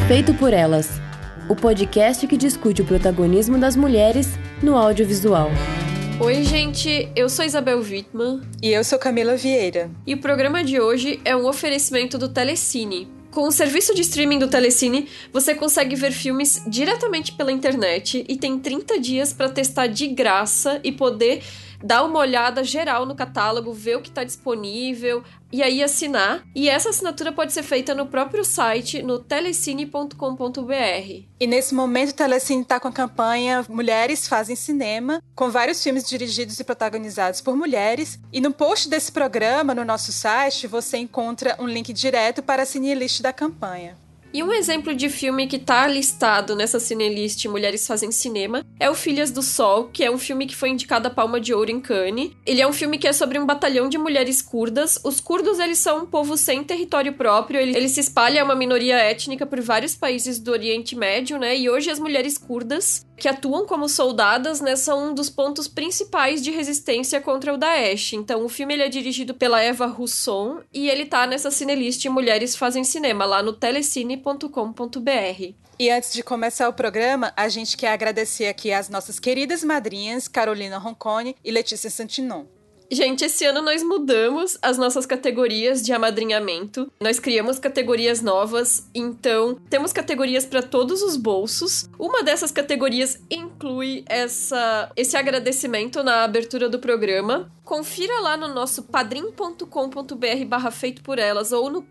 Feito por Elas, o podcast que discute o protagonismo das mulheres no audiovisual. Oi, gente, eu sou Isabel Wittmann. E eu sou Camila Vieira. E o programa de hoje é um oferecimento do Telecine. Com o serviço de streaming do Telecine, você consegue ver filmes diretamente pela internet e tem 30 dias para testar de graça e poder dar uma olhada geral no catálogo, ver o que está disponível e aí assinar. E essa assinatura pode ser feita no próprio site, no telecine.com.br. E nesse momento o Telecine está com a campanha Mulheres Fazem Cinema, com vários filmes dirigidos e protagonizados por mulheres. E no post desse programa, no nosso site, você encontra um link direto para a cinelist da campanha. E um exemplo de filme que está listado nessa cinelist Mulheres Fazem Cinema é o Filhas do Sol, que é um filme que foi indicado a Palma de Ouro em Cannes. Ele é um filme que é sobre um batalhão de mulheres curdas. Os curdos, eles são um povo sem território próprio, ele se espalha, é uma minoria étnica por vários países do Oriente Médio, né? E hoje as mulheres curdas, que atuam como soldadas, né, são um dos pontos principais de resistência contra o Daesh. Então, o filme ele é dirigido pela Eva Russon e ele tá nessa cinelist Mulheres Fazem Cinema, lá no telecine.com.br. E antes de começar o programa, a gente quer agradecer aqui às nossas queridas madrinhas Carolina Roncone e Letícia Santinon. Gente, esse ano nós mudamos as nossas categorias de amadrinhamento. Nós criamos categorias novas, então temos categorias para todos os bolsos. Uma dessas categorias inclui esse agradecimento na abertura do programa. Confira lá no nosso padrim.com.br/feitoporelas ou no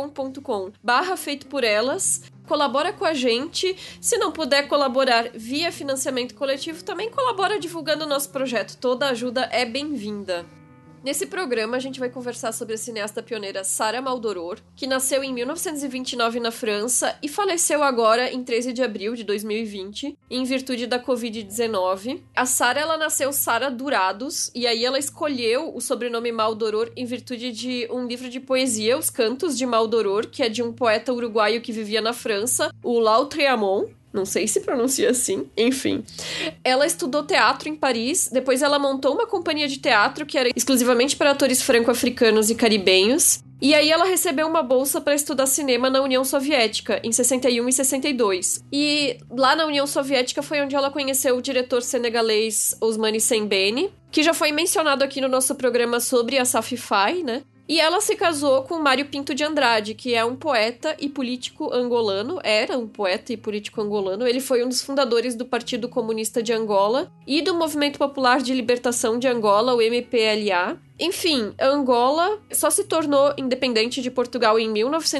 patreon.com/feitoporelas. Colabora com a gente. Se não puder colaborar via financiamento coletivo, também colabora divulgando o nosso projeto. Toda ajuda é bem-vinda. Nesse programa, a gente vai conversar sobre a cineasta pioneira Sarah Maldoror, que nasceu em 1929 na França e faleceu agora em 13 de abril de 2020, em virtude da Covid-19. A Sarah, ela nasceu Sarah Durados, e aí ela escolheu o sobrenome Maldoror em virtude de um livro de poesia, Os Cantos de Maldoror, que é de um poeta uruguaio que vivia na França, o Lautréamont. Não sei se pronuncia assim, enfim. Ela estudou teatro em Paris, depois ela montou uma companhia de teatro que era exclusivamente para atores franco-africanos e caribenhos, e aí ela recebeu uma bolsa para estudar cinema na União Soviética, em 61 e 62. E lá na União Soviética foi onde ela conheceu o diretor senegalês Ousmane Sembene, que já foi mencionado aqui no nosso programa sobre a Asaf Faye, né? E ela se casou com Mário Pinto de Andrade, que é um poeta e político angolano. Era um poeta e político angolano. Ele foi um dos fundadores do Partido Comunista de Angola e do Movimento Popular de Libertação de Angola, o MPLA. Enfim, Angola só se tornou independente de Portugal em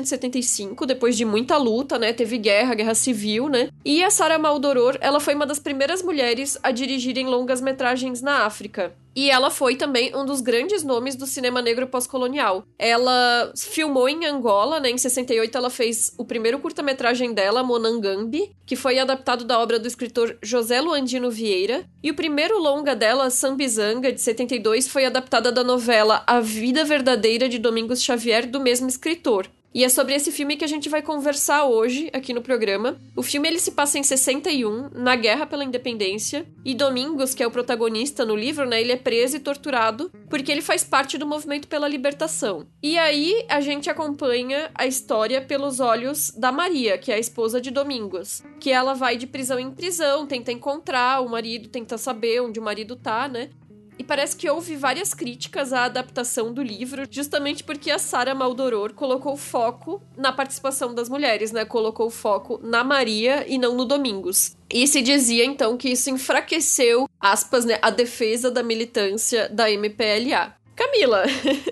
1975, depois de muita luta, né? Teve guerra civil, né? E a Sarah Maldoror, ela foi uma das primeiras mulheres a dirigirem longas-metragens na África. E ela foi também um dos grandes nomes do cinema negro pós-colonial. Ela filmou em Angola, né? Em 68 ela fez o primeiro curta-metragem dela, Monangambi, que foi adaptado da obra do escritor José Luandino Vieira. E o primeiro longa dela, Sambizanga, de 72, foi adaptada da novela A Vida Verdadeira de Domingos Xavier, do mesmo escritor. E é sobre esse filme que a gente vai conversar hoje aqui no programa. O filme ele se passa em 61, na Guerra pela Independência, e Domingos, que é o protagonista no livro, né, ele é preso e torturado porque ele faz parte do movimento pela libertação. E aí a gente acompanha a história pelos olhos da Maria, que é a esposa de Domingos, que ela vai de prisão em prisão, tenta encontrar o marido, tenta saber onde o marido tá, né? E parece que houve várias críticas à adaptação do livro, justamente porque a Sarah Maldoror colocou foco na participação das mulheres, né? Colocou foco na Maria e não no Domingos. E se dizia, então, que isso enfraqueceu, aspas, né, a defesa da militância da MPLA. Camila,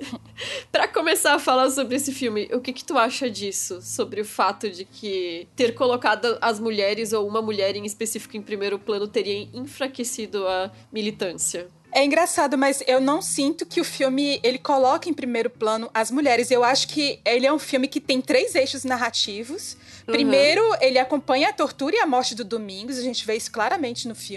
pra começar a falar sobre esse filme, o que tu acha disso? Sobre o fato de que ter colocado as mulheres, ou uma mulher em específico em primeiro plano, teria enfraquecido a militância? É engraçado, mas eu não sinto que o filme, ele coloca em primeiro plano as mulheres. Eu acho que ele é um filme que tem 3 eixos narrativos. Primeiro, ele acompanha a tortura e a morte do Domingos, a gente vê isso claramente no filme.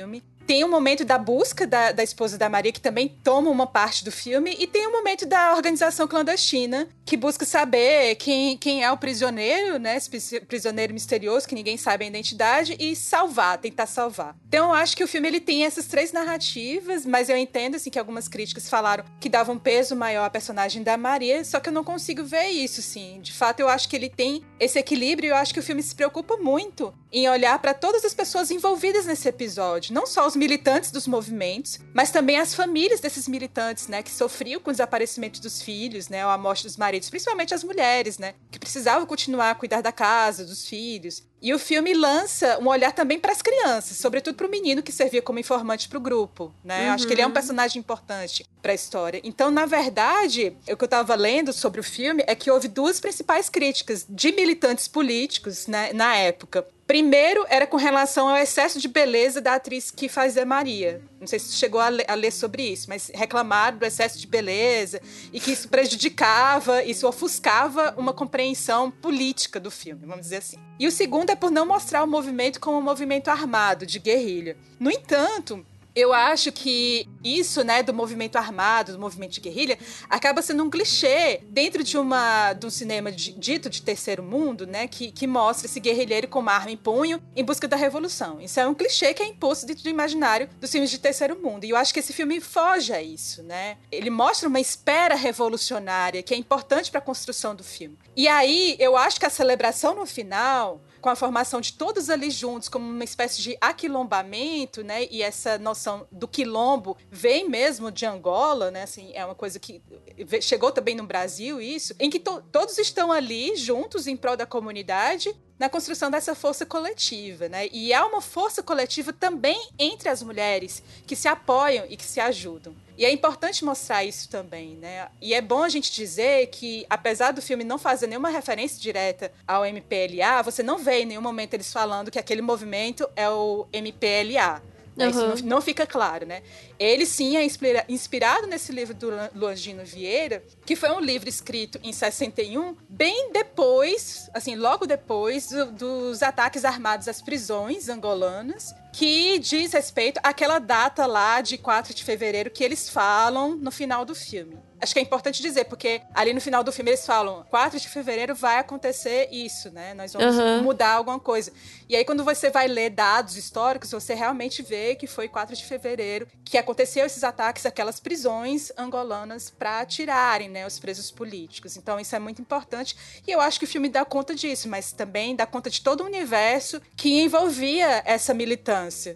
tem um momento da busca da esposa da Maria, que também toma uma parte do filme, e tem um momento da organização clandestina, que busca saber quem é o prisioneiro, né? Esse prisioneiro misterioso, que ninguém sabe a identidade, e tentar salvar. Então eu acho que o filme ele tem essas 3 narrativas, mas eu entendo assim, que algumas críticas falaram que davam um peso maior à personagem da Maria, só que eu não consigo ver isso, assim. De fato, eu acho que ele tem esse equilíbrio, e eu acho que o filme se preocupa muito em olhar para todas as pessoas envolvidas nesse episódio, não só os militantes dos movimentos, mas também as famílias desses militantes, né, que sofriam com o desaparecimento dos filhos, né, ou a morte dos maridos, principalmente as mulheres, né, que precisavam continuar a cuidar da casa, dos filhos. E o filme lança um olhar também para as crianças, sobretudo para o menino que servia como informante para o grupo, né? Acho que ele é um personagem importante para a história. Então, na verdade, o que eu estava lendo sobre o filme é que houve 2 principais críticas de militantes políticos, né, na época. Primeiro, era com relação ao excesso de beleza da atriz que fazia Maria. Não sei se você chegou a ler sobre isso, mas reclamaram do excesso de beleza e que isso prejudicava, isso ofuscava uma compreensão política do filme, vamos dizer assim. E o segundo é por não mostrar o movimento como um movimento armado, de guerrilha. No entanto, eu acho que isso, né, do movimento armado, do movimento de guerrilha, acaba sendo um clichê dentro de um cinema dito de terceiro mundo, né, que mostra esse guerrilheiro com uma arma em punho em busca da revolução. Isso é um clichê que é imposto dentro do imaginário dos filmes de terceiro mundo. E eu acho que esse filme foge a isso, né? Ele mostra uma espera revolucionária que é importante para a construção do filme. E aí, eu acho que a celebração no final, com a formação de todos ali juntos, como uma espécie de aquilombamento, né? E essa noção do quilombo vem mesmo de Angola, né? Assim, é uma coisa que chegou também no Brasil, isso, em que todos estão ali juntos em prol da comunidade, na construção dessa força coletiva, né? E há uma força coletiva também entre as mulheres que se apoiam e que se ajudam. E é importante mostrar isso também, né? E é bom a gente dizer que, apesar do filme não fazer nenhuma referência direta ao MPLA, você não vê em nenhum momento eles falando que aquele movimento é o MPLA. Né? Uhum. Isso não fica claro, né? Ele sim é inspirado nesse livro do Longino Vieira, que foi um livro escrito em 61, bem depois, assim, logo depois dos ataques armados às prisões angolanas, que diz respeito àquela data lá de 4 de fevereiro que eles falam no final do filme. Acho que é importante dizer, porque ali no final do filme eles falam 4 de fevereiro vai acontecer isso, né? Nós vamos mudar alguma coisa. E aí quando você vai ler dados históricos, você realmente vê que foi 4 de fevereiro que aconteceu esses ataques àquelas prisões angolanas para tirarem, né, os presos políticos. Então isso é muito importante. E eu acho que o filme dá conta disso, mas também dá conta de todo o universo que envolvia essa militância.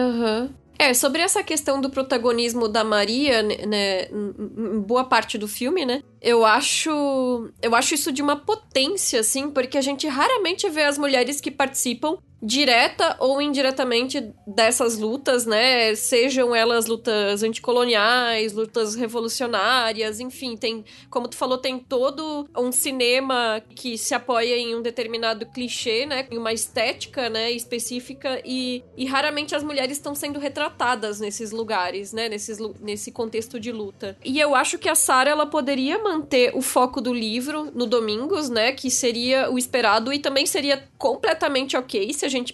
Sobre essa questão do protagonismo da Maria, né, em boa parte do filme, né, eu acho isso de uma potência, assim, porque a gente raramente vê as mulheres que participam direta ou indiretamente dessas lutas, né, sejam elas lutas anticoloniais, lutas revolucionárias, enfim, tem, como tu falou, tem todo um cinema que se apoia em um determinado clichê, né, em uma estética, né, específica, e raramente as mulheres estão sendo retratadas nesses lugares, né, nesse contexto de luta. E eu acho que a Sarah, ela poderia manter o foco do livro no Domingos, né, que seria o esperado, e também seria completamente ok se a gente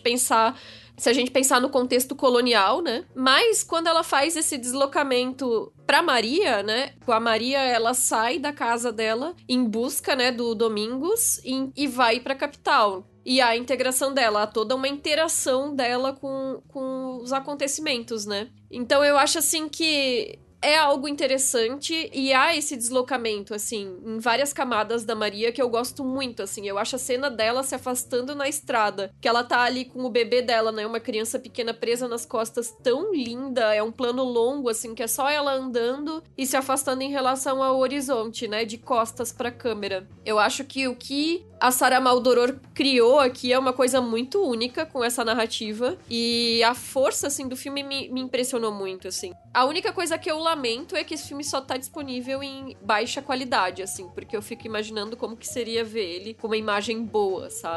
pensar no contexto colonial, né? Mas quando ela faz esse deslocamento pra Maria, né? A Maria, ela sai da casa dela em busca, né, do Domingos e vai pra capital. E a integração dela, há toda uma interação dela com os acontecimentos, né? Então eu acho, assim, que é algo interessante e há esse deslocamento, assim, em várias camadas da Maria que eu gosto muito, assim. Eu acho a cena dela se afastando na estrada, que ela tá ali com o bebê dela, né? Uma criança pequena presa nas costas, tão linda. É um plano longo, assim, que é só ela andando e se afastando em relação ao horizonte, né? De costas pra câmera. Eu acho que o que a Sarah Maldoror criou aqui é uma coisa muito única com essa narrativa. E a força, assim, do filme me impressionou muito, assim. A única coisa que eu lamento é que esse filme só tá disponível em baixa qualidade, assim. Porque eu fico imaginando como que seria ver ele com uma imagem boa, sabe?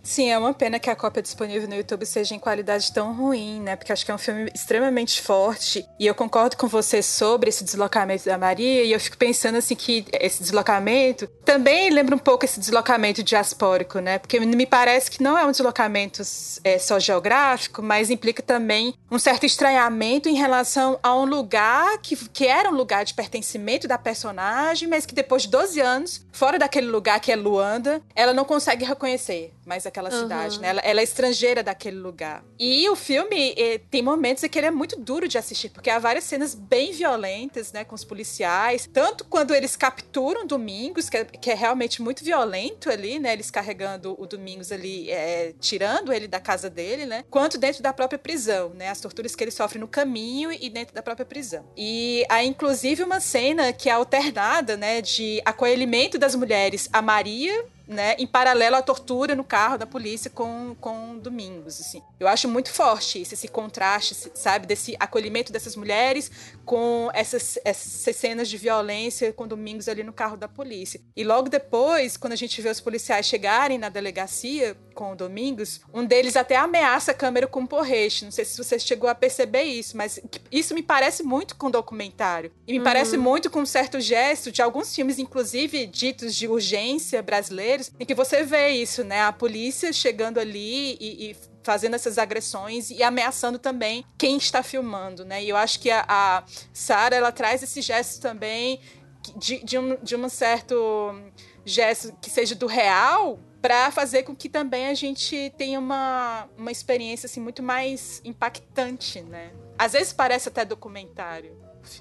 Sim, é uma pena que a cópia disponível no YouTube seja em qualidade tão ruim, né? Porque acho que é um filme extremamente forte. E eu concordo com você sobre esse deslocamento da Maria. E eu fico pensando, assim, que esse deslocamento também lembra um pouco esse deslocamento diaspórico, né? Porque me parece que não é um deslocamento só geográfico, mas implica também um certo estranhamento em relação a um lugar que era um lugar de pertencimento da personagem, mas que depois de 12 anos, fora daquele lugar que é Luanda, ela não consegue reconhecer mais aquela cidade, né? Ela é estrangeira daquele lugar. E o filme tem momentos em que ele é muito duro de assistir, porque há várias cenas bem violentas, né, com os policiais, tanto quando eles capturam Domingos, que é realmente muito violento ali, né, eles carregando o Domingos ali, tirando ele da casa dele, né, quanto dentro da própria prisão, né, as torturas que ele sofre no caminho e dentro da própria prisão. E há inclusive uma cena que é alternada, né, de acolhimento das mulheres a Maria, né, em paralelo à tortura no carro da polícia com Domingos, assim. Eu acho muito forte isso, esse contraste, sabe, desse acolhimento dessas mulheres com essas cenas de violência com Domingos ali no carro da polícia. E logo depois, quando a gente vê os policiais chegarem na delegacia com o Domingos, um deles até ameaça a câmera com um porrete. Não sei se você chegou a perceber isso, mas isso me parece muito com documentário. E me parece muito com um certo gesto de alguns filmes, inclusive ditos de urgência brasileiros, em que você vê isso, né? A polícia chegando ali e fazendo essas agressões e ameaçando também quem está filmando, né? E eu acho que a Sarah, ela traz esse gesto também de um certo gesto que seja do real, para fazer com que também a gente tenha uma experiência assim, muito mais impactante, né? Às vezes parece até documentário.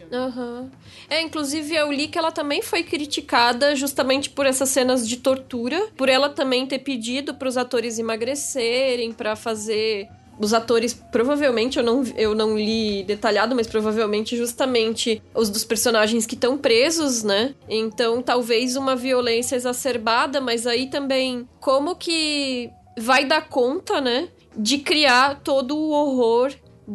Inclusive eu li que ela também foi criticada justamente por essas cenas de tortura, por ela também ter pedido para os atores emagrecerem, para fazer... Os atores, provavelmente, eu não li detalhado, mas provavelmente justamente os dos personagens que estão presos, né? Então, talvez uma violência exacerbada, mas aí também, como que vai dar conta, né? De criar todo o horror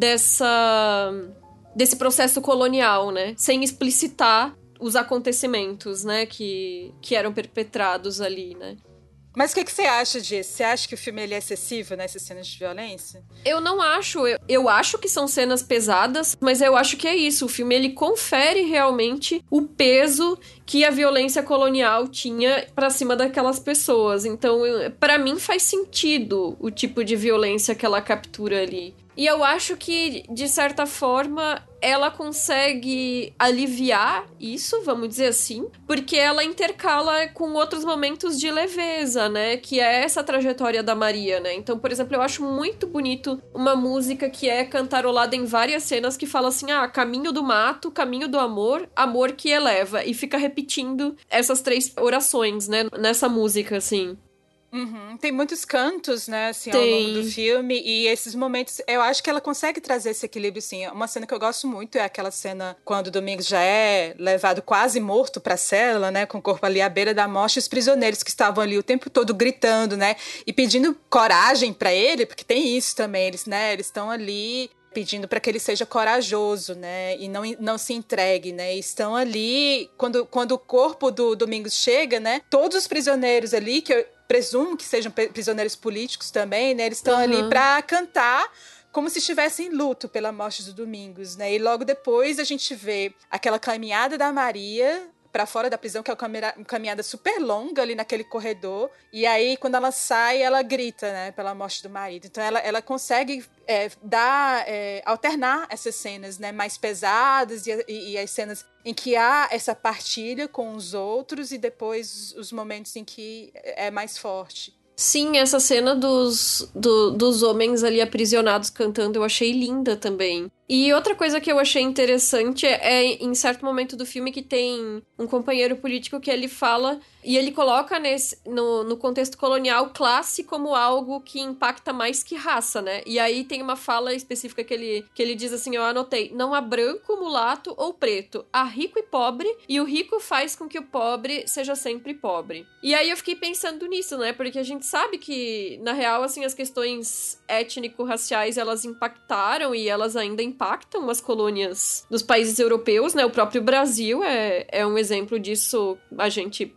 desse processo colonial, né? Sem explicitar os acontecimentos, né? Que eram perpetrados ali, né? Mas o que você acha disso? Você acha que o filme ele é excessivo nessas cenas de violência? Eu não acho. Eu acho que são cenas pesadas, mas eu acho que é isso. O filme, ele confere realmente o peso que a violência colonial tinha pra cima daquelas pessoas. Então, pra mim, faz sentido o tipo de violência que ela captura ali. E eu acho que, de certa forma, ela consegue aliviar isso, vamos dizer assim, porque ela intercala com outros momentos de leveza, né? Que é essa trajetória da Maria, né? Então, por exemplo, eu acho muito bonito uma música que é cantarolada em várias cenas que fala assim, caminho do mato, caminho do amor, amor que eleva. E fica repetindo essas 3 orações, né? Nessa música, assim. Tem muitos cantos, né, assim, ao longo do filme, e esses momentos, eu acho que ela consegue trazer esse equilíbrio, sim. Uma cena que eu gosto muito é aquela cena quando o Domingos já é levado quase morto pra cela, né, com o corpo ali à beira da morte, e os prisioneiros que estavam ali o tempo todo gritando, né, e pedindo coragem pra ele, porque tem isso também, eles estão ali pedindo para que ele seja corajoso, né, e não se entregue, né, e estão ali, quando o corpo do Domingos chega, né, todos os prisioneiros ali, que eu presumo que sejam prisioneiros políticos também, né, eles estão ali para cantar como se estivessem em luto pela morte do Domingos, né, e logo depois a gente vê aquela caminhada da Maria para fora da prisão, que é uma caminhada super longa ali naquele corredor, e aí quando ela sai, ela grita, né, pela morte do marido. Então ela consegue alternar essas cenas, né, mais pesadas e as cenas em que há essa partilha com os outros e depois os momentos em que é mais forte. Sim, essa cena dos homens ali aprisionados cantando eu achei linda também. E outra coisa que eu achei interessante é em certo momento do filme que tem um companheiro político que ele fala e ele coloca no contexto colonial classe como algo que impacta mais que raça, né? E aí tem uma fala específica que ele diz assim, eu anotei, não há branco, mulato ou preto, há rico e pobre e o rico faz com que o pobre seja sempre pobre. E aí eu fiquei pensando nisso, né? Porque a gente sabe que, na real, assim, as questões étnico-raciais, elas impactaram e elas ainda impactam impactam as colônias dos países europeus, né? O próprio Brasil é um exemplo disso. A gente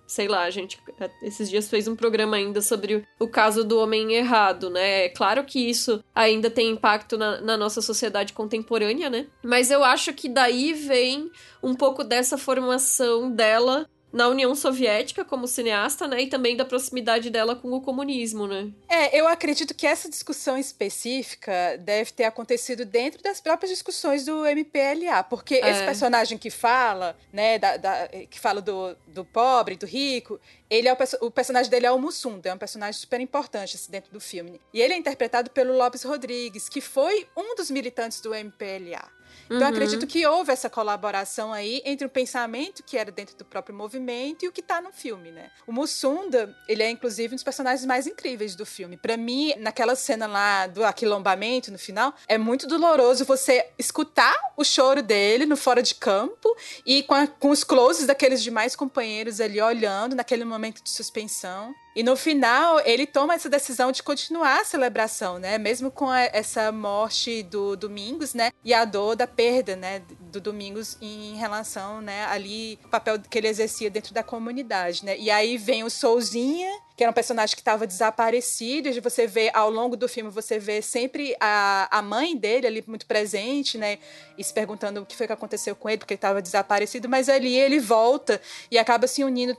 esses dias fez um programa ainda sobre o caso do homem errado, né? É claro que isso ainda tem impacto na nossa sociedade contemporânea, né? Mas eu acho que daí vem um pouco dessa formação dela na União Soviética como cineasta, né? E também da proximidade dela com o comunismo, né? Eu acredito que essa discussão específica deve ter acontecido dentro das próprias discussões do MPLA, porque esse personagem que fala, né, que fala do pobre, do rico, o personagem dele é o Mussunda, é um personagem super importante assim, dentro do filme. E ele é interpretado pelo Lopes Rodrigues, que foi um dos militantes do MPLA. Então, acredito que houve essa colaboração aí entre o pensamento que era dentro do próprio movimento e o que tá no filme, né? O Mussunda, ele é, inclusive, um dos personagens mais incríveis do filme. Pra mim, naquela cena lá do aquilombamento, no final, é muito doloroso você escutar o choro dele no fora de campo e com os closes daqueles demais companheiros ali olhando naquele momento de suspensão. E no final, ele toma essa decisão de continuar a celebração, né? Mesmo com essa morte do Domingos, né? E a dor da perda, né? Do Domingos em relação, né? Ali, o papel que ele exercia dentro da comunidade, né? E aí vem o Souzinha, que era um personagem que estava desaparecido, e você vê, ao longo do filme, você vê sempre a mãe dele ali muito presente, né? E se perguntando o que foi que aconteceu com ele, porque ele estava desaparecido, mas ali ele volta e acaba se unindo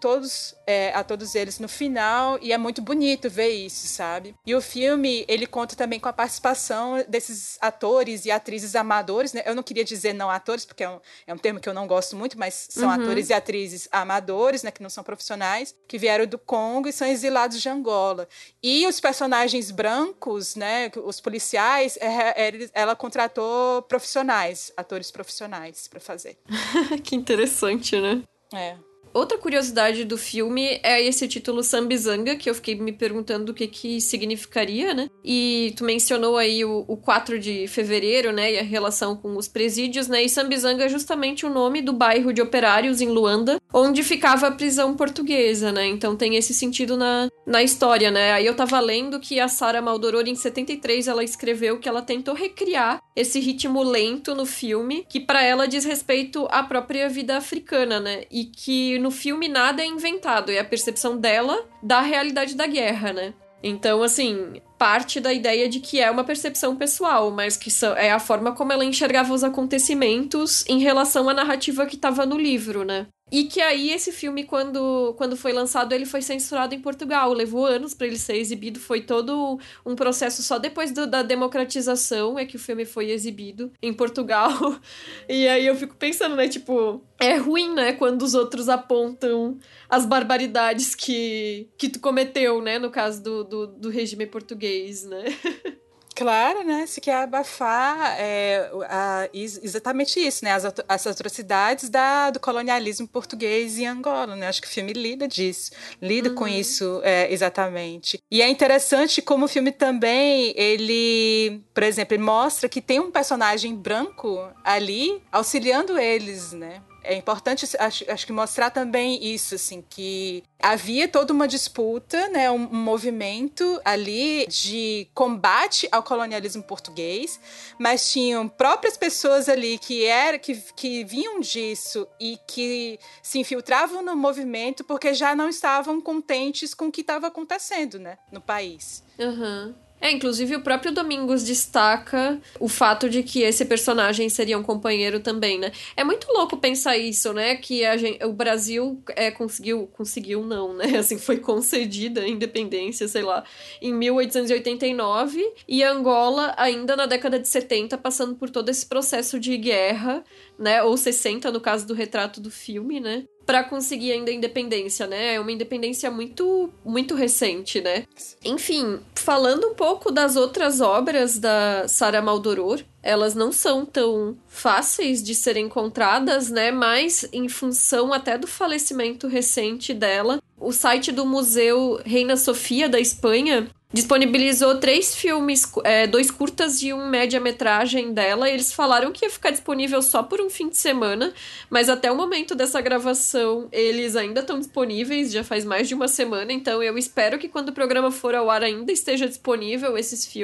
a todos eles no final, e é muito bonito ver isso, sabe? E o filme, ele conta também com a participação desses atores e atrizes amadores, né? Eu não queria dizer não atores, porque é um termo que eu não gosto muito, mas são atores e atrizes amadores, né? Que não são profissionais, que vieram do Congo e são exilados de Angola. E os personagens brancos, né? Os policiais, ela contratou atores profissionais para fazer. Que interessante, né? Outra curiosidade do filme é esse título Sambizanga, que eu fiquei me perguntando o que significaria, né? E tu mencionou aí o 4 de fevereiro, né? E a relação com os presídios, né? E Sambizanga é justamente o nome do bairro de operários em Luanda, onde ficava a prisão portuguesa, né? Então tem esse sentido na história, né? Aí eu tava lendo que a Sarah Maldoror, em 73, ela escreveu que ela tentou recriar esse ritmo lento no filme, que pra ela diz respeito à própria vida africana, né? E que no filme nada é inventado, é a percepção dela da realidade da guerra, né? Então, assim, parte da ideia de que é uma percepção pessoal, mas que é a forma como ela enxergava os acontecimentos em relação à narrativa que estava no livro, né? E que aí esse filme, quando foi lançado, ele foi censurado em Portugal. Levou anos para ele ser exibido. Foi todo um processo só depois da democratização é que o filme foi exibido em Portugal. E aí eu fico pensando, né? Tipo, é ruim, né? Quando os outros apontam as barbaridades que tu cometeu, né? No caso do regime português, né? Claro, né? Se quer abafar exatamente isso, né? As atrocidades do colonialismo português em Angola, né? Acho que o filme lida com isso exatamente. E é interessante como o filme também, ele, por exemplo, ele mostra que tem um personagem branco ali auxiliando eles, né? É importante, acho que mostrar também isso, assim, que havia toda uma disputa, né, um movimento ali de combate ao colonialismo português, mas tinham próprias pessoas ali que vinham disso e que se infiltravam no movimento porque já não estavam contentes com o que estava acontecendo, né, no país. Inclusive o próprio Domingos destaca o fato de que esse personagem seria um companheiro também, né? É muito louco pensar isso, né? Que o Brasil conseguiu não, né? Assim, foi concedida a independência, sei lá, em 1889, e Angola ainda na década de 70, passando por todo esse processo de guerra, né? Ou 60, no caso do retrato do filme, né? Pra conseguir ainda a independência, né? É uma independência muito, muito recente, né? Enfim, falando um pouco das outras obras da Sarah Maldoror, elas não são tão fáceis de serem encontradas, né? Mas em função até do falecimento recente dela, o site do Museu Reina Sofia da Espanha disponibilizou 3 filmes, 2 curtas e um média-metragem dela. Eles falaram que ia ficar disponível só por um fim de semana, mas até o momento dessa gravação eles ainda estão disponíveis, já faz mais de uma semana, então eu espero que quando o programa for ao ar ainda esteja disponível esses filmes.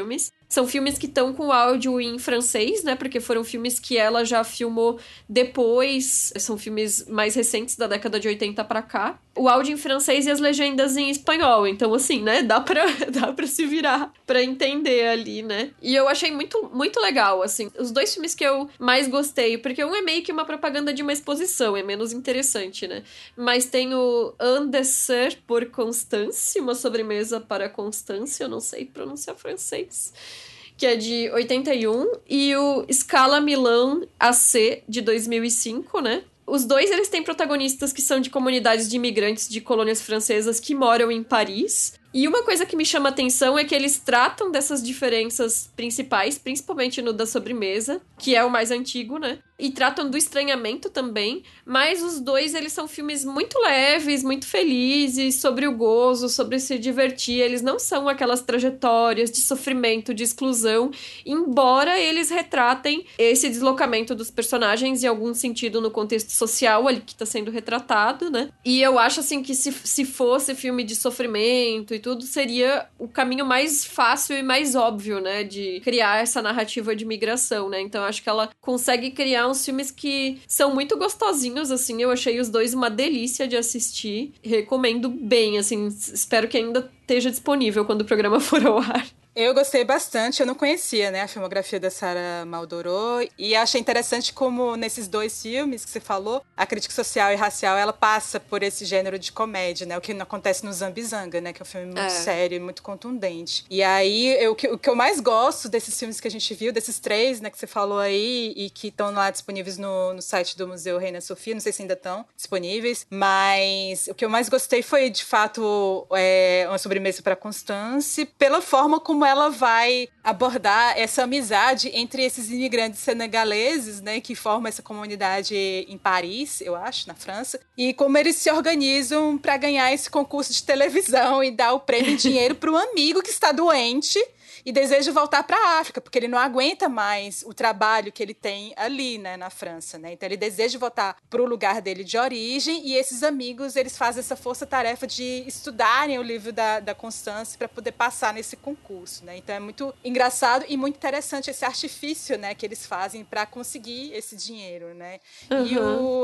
São filmes que estão com áudio em francês, né? Porque foram filmes que ela já filmou depois. São filmes mais recentes, da década de 80 pra cá. O áudio em francês e as legendas em espanhol. Então, assim, né? Dá pra se virar pra entender ali, né? E eu achei muito, muito legal, assim. Os dois filmes que eu mais gostei, porque um é meio que uma propaganda de uma exposição, é menos interessante, né? Mas tem o Un dessert pour Constance, uma sobremesa para Constance, eu não sei pronunciar francês, que é de 81, e o Scala Milan AC, de 2005, né? Os dois, eles têm protagonistas que são de comunidades de imigrantes de colônias francesas que moram em Paris. E uma coisa que me chama a atenção é que eles tratam dessas diferenças principais, principalmente no da sobremesa, que é o mais antigo, né? E tratam do estranhamento também, mas os dois, eles são filmes muito leves, muito felizes, sobre o gozo, sobre se divertir. Eles não são aquelas trajetórias de sofrimento, de exclusão, embora eles retratem esse deslocamento dos personagens em algum sentido no contexto social ali que está sendo retratado, né? E eu acho, assim, que se fosse filme de sofrimento e tudo, seria o caminho mais fácil e mais óbvio, né, de criar essa narrativa de migração, né? Então, acho que ela consegue criar uns filmes que são muito gostosinhos, assim. Eu achei os dois uma delícia de assistir. Recomendo bem, assim. Espero que ainda esteja disponível quando o programa for ao ar. Eu gostei bastante, eu não conhecia, né, a filmografia da Sarah Maldoror, e achei interessante como nesses dois filmes que você falou, a crítica social e racial, ela passa por esse gênero de comédia, né, o que não acontece no Zambizanga, né, que é um filme muito sério e muito contundente. E aí, o que eu mais gosto desses filmes que a gente viu, desses três, né, que você falou aí, e que estão lá disponíveis no site do Museu Reina Sofia, não sei se ainda estão disponíveis, mas o que eu mais gostei foi, de fato, Uma Sobremesa para Constance, pela forma como ela vai abordar essa amizade entre esses imigrantes senegaleses, né, que formam essa comunidade em Paris, eu acho, na França, e como eles se organizam para ganhar esse concurso de televisão e dar o prêmio em dinheiro para um amigo que está doente e deseja voltar para a África, porque ele não aguenta mais o trabalho que ele tem ali, né, na França, né? Então ele deseja voltar para o lugar dele de origem, e esses amigos, eles fazem essa força-tarefa de estudarem o livro da Constance para poder passar nesse concurso, né? Então é muito engraçado e muito interessante esse artifício, né, que eles fazem para conseguir esse dinheiro, né? Uhum. E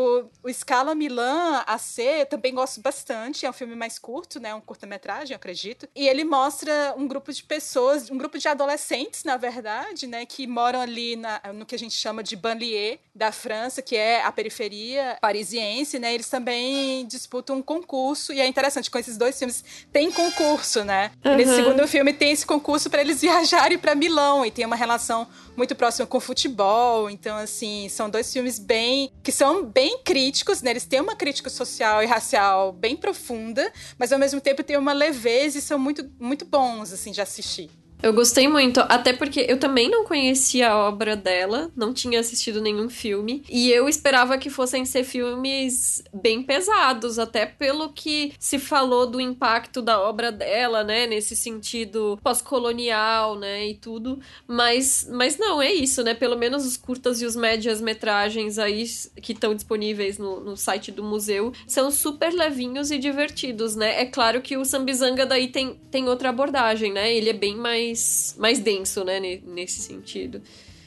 o Scala Milan AC eu também gosto bastante, é um filme mais curto, né, um curta-metragem, eu acredito, e ele mostra um grupo de pessoas, um grupo de adolescentes, na verdade, né, que moram ali no que a gente chama de banlieue da França, que é a periferia parisiense, né? Eles também disputam um concurso, e é interessante, com esses dois filmes tem concurso, né? Uhum. E nesse segundo filme tem esse concurso para eles viajarem para Milão, e tem uma relação muito próxima com o futebol. Então, assim, são dois filmes que são bem críticos, né? Eles têm uma crítica social e racial bem profunda, mas ao mesmo tempo tem uma leveza e são muito, muito bons, assim, de assistir. Eu gostei muito, até porque eu também não conhecia a obra dela, não tinha assistido nenhum filme, e eu esperava que fossem ser filmes bem pesados, até pelo que se falou do impacto da obra dela, né, nesse sentido pós-colonial, né, e tudo, mas não, é isso, né, pelo menos os curtas e os médias-metragens aí que estão disponíveis no site do museu são super levinhos e divertidos, né. É claro que o Zambizanga daí tem outra abordagem, né, ele é bem mais denso, né, nesse sentido.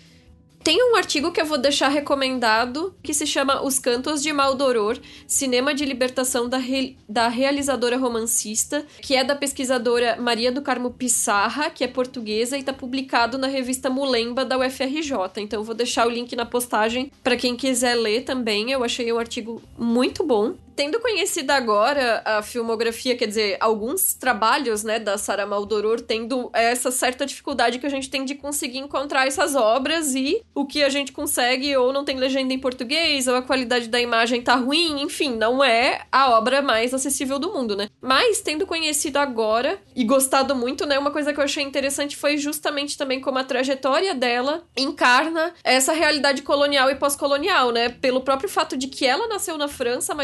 Tem um artigo que eu vou deixar recomendado, que se chama Os Cantos de Maldoror, Cinema de Libertação da Realizadora Romancista, que é da pesquisadora Maria do Carmo Pissarra, que é portuguesa, e está publicado na revista Mulemba, da UFRJ. Então eu vou deixar o link na postagem para quem quiser ler também. Eu achei um artigo muito bom. Tendo conhecido agora a filmografia, quer dizer, alguns trabalhos, né, da Sarah Maldoror, tendo essa certa dificuldade que a gente tem de conseguir encontrar essas obras, e o que a gente consegue ou não tem legenda em português, ou a qualidade da imagem tá ruim, enfim, não é a obra mais acessível do mundo, né? Mas, tendo conhecido agora e gostado muito, né, uma coisa que eu achei interessante foi justamente também como a trajetória dela encarna essa realidade colonial e pós-colonial, né? Pelo próprio fato de que ela nasceu na França, mas a mãe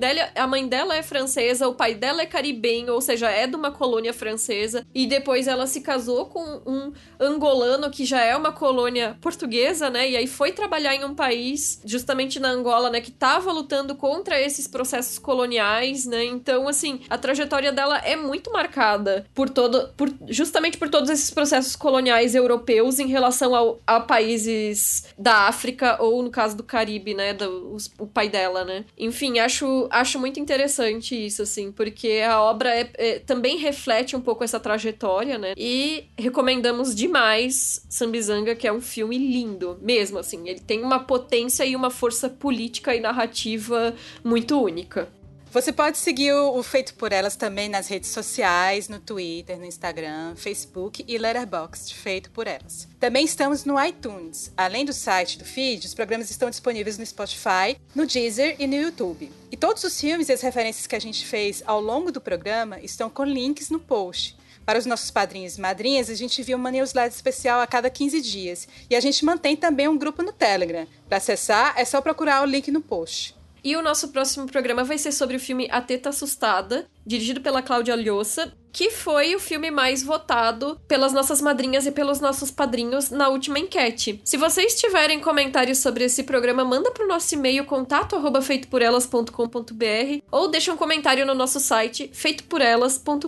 mãe dela é francesa, o pai dela é caribenho, ou seja, é de uma colônia francesa, e depois ela se casou com um angolano que já é uma colônia portuguesa, né? E aí foi trabalhar em um país, justamente na Angola, né, que tava lutando contra esses processos coloniais, né? Então, assim, a trajetória dela é muito marcada justamente por todos esses processos coloniais europeus em relação a países da África ou, no caso do Caribe, né? O pai dela, né? Enfim, acho muito interessante isso, assim, porque a obra também reflete um pouco essa trajetória, né? E recomendamos demais Sambizanga, que é um filme lindo, mesmo, assim. Ele tem uma potência e uma força política e narrativa muito única. Você pode seguir o Feito por Elas também nas redes sociais, no Twitter, no Instagram, Facebook e Letterboxd, Feito por Elas. Também estamos no iTunes. Além do site e do feed, os programas estão disponíveis no Spotify, no Deezer e no YouTube. E todos os filmes e as referências que a gente fez ao longo do programa estão com links no post. Para os nossos padrinhos e madrinhas, a gente envia uma newsletter especial a cada 15 dias. E a gente mantém também um grupo no Telegram. Para acessar, é só procurar o link no post. E o nosso próximo programa vai ser sobre o filme A Teta Assustada, dirigido pela Cláudia Lhosa, que foi o filme mais votado pelas nossas madrinhas e pelos nossos padrinhos na última enquete. Se vocês tiverem comentários sobre esse programa, manda pro nosso e-mail contato@feitoporelas.com.br ou deixa um comentário no nosso site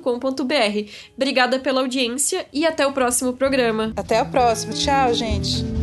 feitoporelas.com.br. Obrigada pela audiência e até o próximo programa. Até o próximo. Tchau, gente.